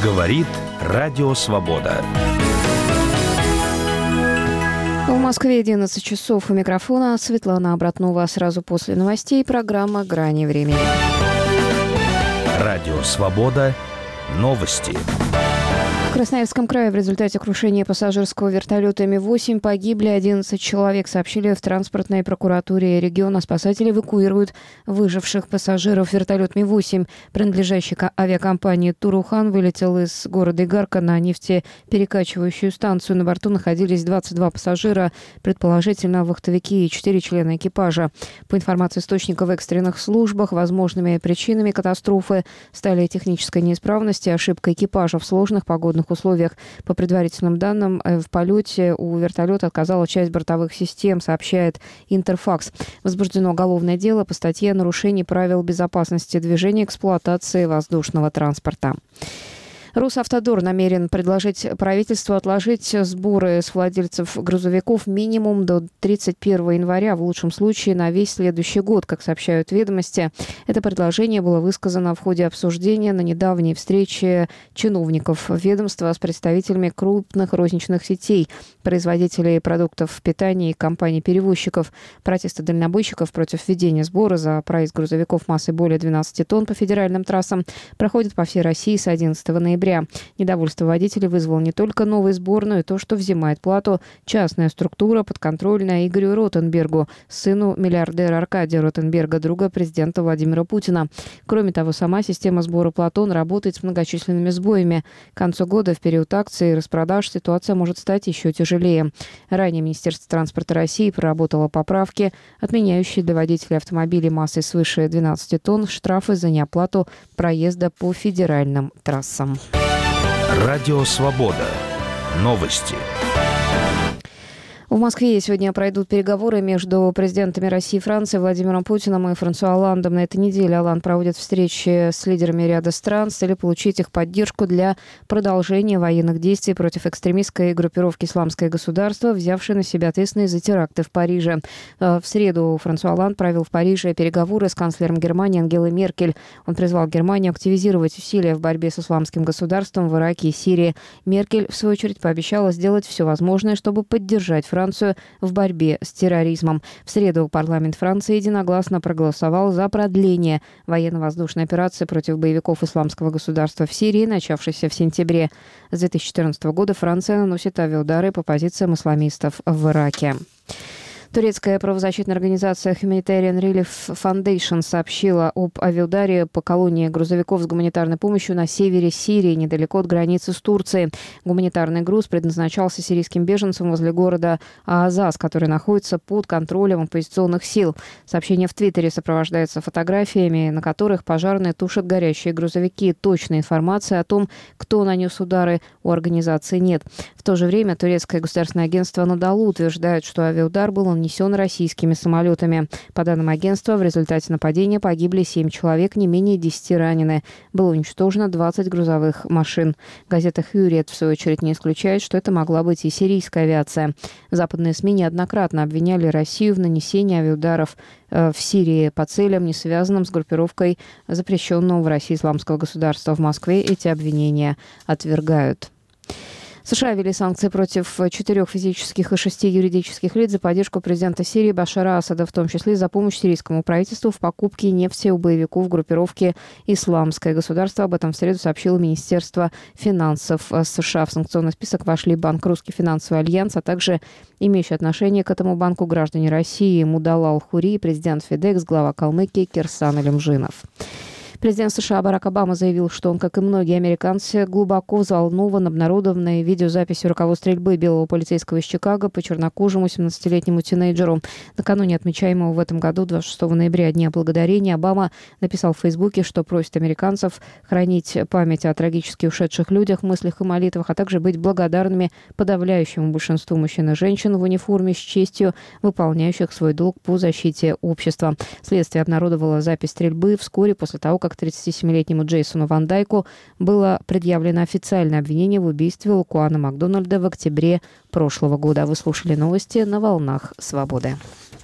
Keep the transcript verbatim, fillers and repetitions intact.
Говорит Радио Свобода. В Москве одиннадцать часов. У микрофона Светлана Обратнова. Сразу после новостей программа «Грани времени». Радио Свобода. Новости. В Красноярском крае в результате крушения пассажирского вертолета Ми восемь погибли одиннадцать человек, сообщили в транспортной прокуратуре региона. Спасатели эвакуируют выживших пассажиров. Вертолет Ми восемь, принадлежащий авиакомпании «Турухан», вылетел из города Игарка на нефтеперекачивающую станцию. На борту находились двадцать два пассажира, предположительно вахтовики и четыре члена экипажа. По информации источников в экстренных службах, возможными причинами катастрофы стали техническая неисправность и ошибка экипажа в сложных погодных условиях. По предварительным данным, в полете у вертолета отказала часть бортовых систем, сообщает Интерфакс. Возбуждено уголовное дело по статье «Нарушение правил безопасности движения и эксплуатации воздушного транспорта». Росавтодор намерен предложить правительству отложить сборы с владельцев грузовиков минимум до тридцать первого января, в лучшем случае на весь следующий год, как сообщают «Ведомости». Это предложение было высказано в ходе обсуждения на недавней встрече чиновников ведомства с представителями крупных розничных сетей, производителей продуктов питания и компаний-перевозчиков. Протесты дальнобойщиков против введения сбора за проезд грузовиков массой более двенадцати тонн по федеральным трассам проходят по всей России с одиннадцатого ноября. Недовольство водителей вызвал не только новый сбор, но и то, что взимает плату частная структура, подконтрольная Игорю Ротенбергу, сыну миллиардера Аркадия Ротенберга, друга президента Владимира Путина. Кроме того, сама система сбора платон работает с многочисленными сбоями. К концу года, в период акций и распродаж, ситуация может стать еще тяжелее. Ранее Министерство транспорта России проработало поправки, отменяющие для водителей автомобилей массой свыше двенадцати тонн штрафы за неоплату проезда по федеральным трассам. Радио Свобода. Новости. В Москве сегодня пройдут переговоры между президентами России и Франции Владимиром Путиным и Франсуа Олландом. На этой неделе Олланд проводит встречи с лидерами ряда стран с целью получить их поддержку для продолжения военных действий против экстремистской группировки «Исламское государство», взявшей на себя ответственность за теракты в Париже. В среду Франсуа Олланд провел в Париже переговоры с канцлером Германии Ангелой Меркель. Он призвал Германию активизировать усилия в борьбе с исламским государством в Ираке и Сирии. Меркель, в свою очередь, пообещала сделать все возможное, чтобы поддержать Францию в борьбе с терроризмом. В среду парламент Франции единогласно проголосовал за продление военно-воздушной операции против боевиков исламского государства в Сирии, начавшейся в сентябре. С две тысячи четырнадцатого года Франция наносит авиаудары по позициям исламистов в Ираке. Турецкая правозащитная организация Humanitarian Relief Foundation сообщила об авиаударе по колонии грузовиков с гуманитарной помощью на севере Сирии, недалеко от границы с Турцией. Гуманитарный груз предназначался сирийским беженцам возле города Аазас, который находится под контролем оппозиционных сил. Сообщение в Твиттере сопровождается фотографиями, на которых пожарные тушат горящие грузовики. Точной информации о том, кто нанес удары, у организации нет. В то же время турецкое государственное агентство Надалу утверждает, что авиаудар был нанесен российскими самолетами. По данным агентства, в результате нападения погибли семь человек, не менее десяти ранены. Было уничтожено двадцать грузовых машин. Газета «Хюррет», в свою очередь, не исключает, что это могла быть и сирийская авиация. Западные СМИ неоднократно обвиняли Россию в нанесении авиаударов в Сирии по целям, не связанным с группировкой запрещенного в России исламского государства. В Москве эти обвинения отвергают. США ввели санкции против четырех физических и шести юридических лиц за поддержку президента Сирии Башара Асада, в том числе за помощь сирийскому правительству в покупке нефти у боевиков группировки «Исламское государство». Об этом в среду сообщило Министерство финансов США. В санкционный список вошли Банк «Русский финансовый альянс», а также имеющие отношение к этому банку граждане России Мудала Алхури, президент Федекс, глава Калмыкии Кирсан Алимжинов. Президент США Барак Обама заявил, что он, как и многие американцы, глубоко взволнован обнародованной видеозаписью роковой стрельбы белого полицейского из Чикаго по чернокожему семнадцатилетнему тинейджеру. Накануне отмечаемого в этом году двадцать шестого ноября Дня Благодарения Обама написал в Фейсбуке, что просит американцев хранить память о трагически ушедших людях, мыслях и молитвах, а также быть благодарными подавляющему большинству мужчин и женщин в униформе с честью, выполняющих свой долг по защите общества. Следствие обнародовало запись стрельбы вскоре после того, как тридцатисемилетнему Джейсону Ван Дайку было предъявлено официальное обвинение в убийстве Лукуана Макдональда в октябре прошлого года. Вы слушали новости на волнах «Свободы».